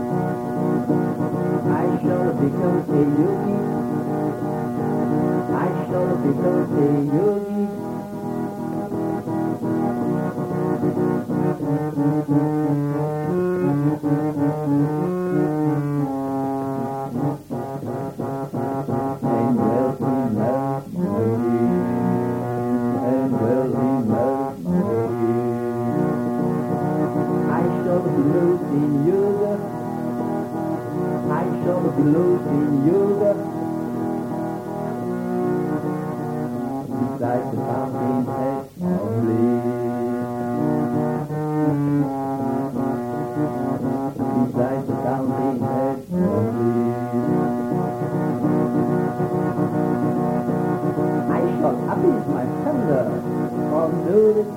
I shall become a yogi. I shall become a yogi. And will he love me? And will he love me? I shall be lost in yoga. I shall be lost in yoga. Beside the fountain head of bliss. Beside the fountain head of bliss. I shall appease my hunger for knowledge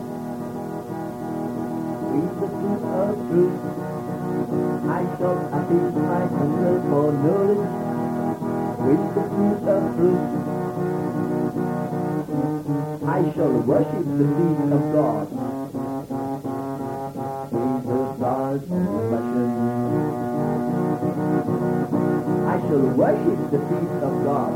with the fruit of truth. I shall appease my hunger for knowledge with the fruit of truth. I shall worship the feet of God with the flowers of passion. I shall worship the feet of God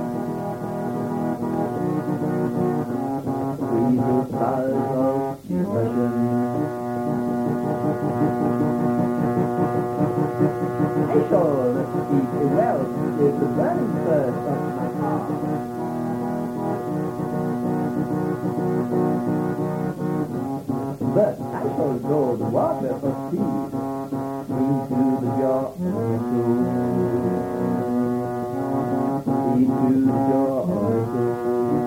with the flowers of passion. I shall speak well with the burning thirst of my heart. But I shall draw the water of peace into the jar of my soul. Into the jar of my soul.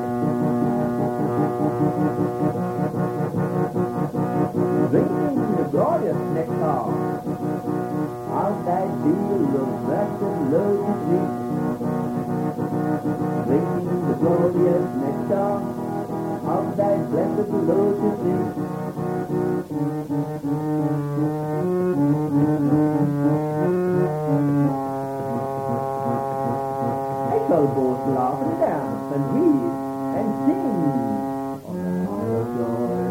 Drinking the glorious nectar of thy deal of blessed lotus leaf. Drinking the glorious nectar of thy blessed lotus leaf. I shall both laugh and dance and weep and sing on the song of joy.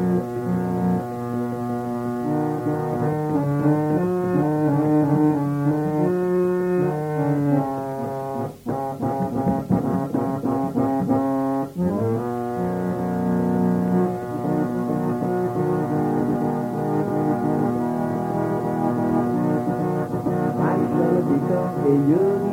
Become a yogi.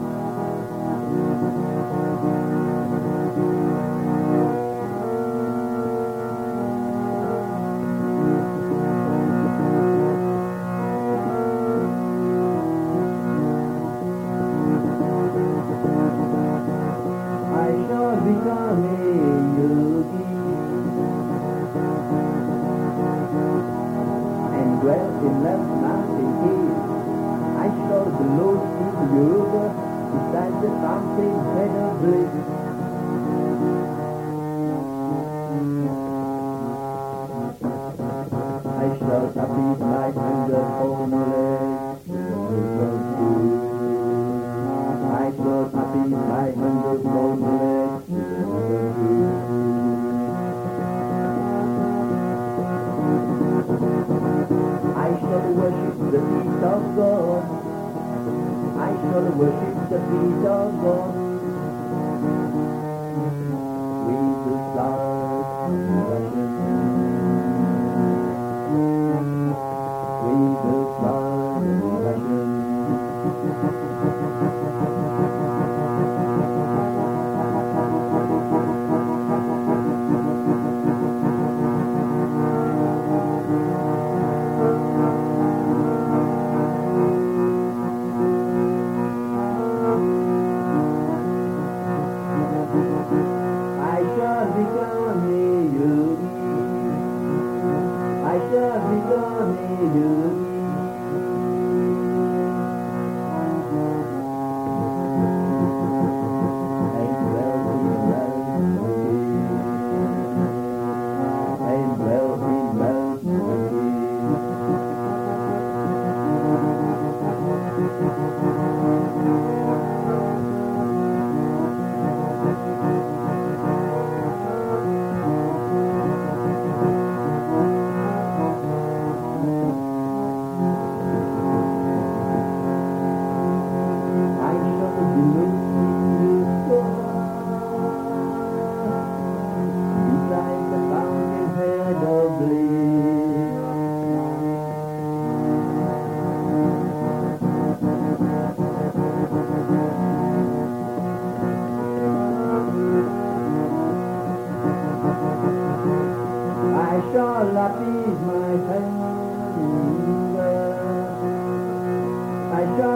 I shall become a yogi and dwell in love mountain cave. I shall be lost in yoga beside the fountain head of bliss. I shall appease my hunger for knowledge from truth. I shall appease my hunger for knowledge from truth. I shall worship the feet of God. I shall worship the feet of God with the flowers of passion. With the flowers of passion.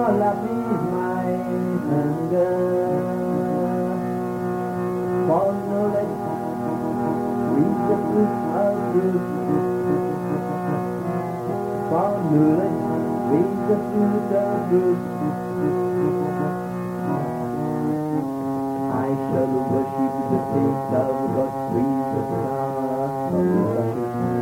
love is my hunger for knowledge with the fruit of truth. For knowledge with the fruit of truth. I shall worship the face of God with the power of worship.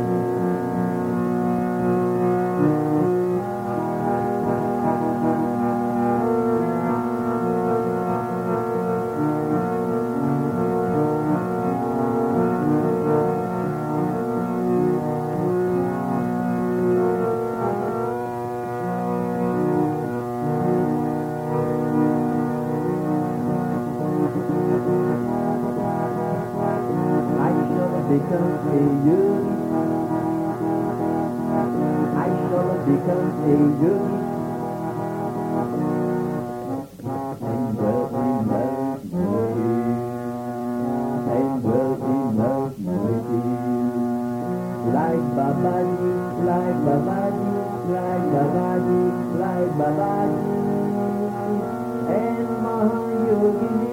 Become a yogi. I shall become a yogi and dwell in love with you, and dwell in love with you. Like Babaji, like Babaji, like Babaji, like Babaji, and Mahayogi.